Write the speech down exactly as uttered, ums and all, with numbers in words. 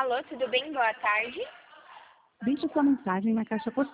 Alô, tudo bem? Boa tarde. Deixe sua mensagem na caixa postal.